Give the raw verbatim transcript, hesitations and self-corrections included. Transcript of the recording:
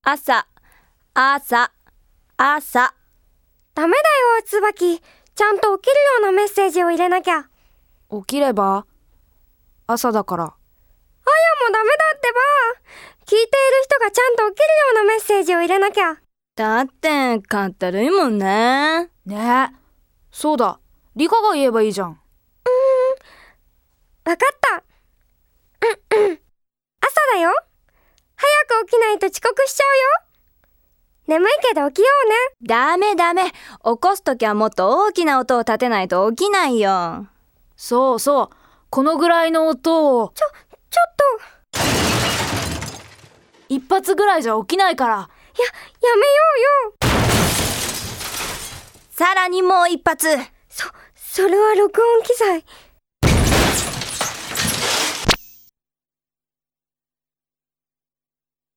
朝、朝、朝。 ダメだよ、つばき。ちゃんと起きるようなメッセージを入れなきゃ。 起きれば朝だから。 あやもダメだってば。聞いている人がちゃんと起きるようなメッセージを入れなきゃ。 だってかったるいもんね。 ねえ、そうだ、リカが言えばいいじゃん。うーん、わかった。うんうん。朝だよ。早く起きないと遅刻しちゃうよ。眠いけど起きようね。 ダメダメ。起こすときはもっと大きな音を立てないと起きないよ。 そうそう、このぐらいの音を。 ちょ、ちょっと。 一発ぐらいじゃ起きないから。 や、やめようよ。 さらにもう一発。 そ、それは録音機材。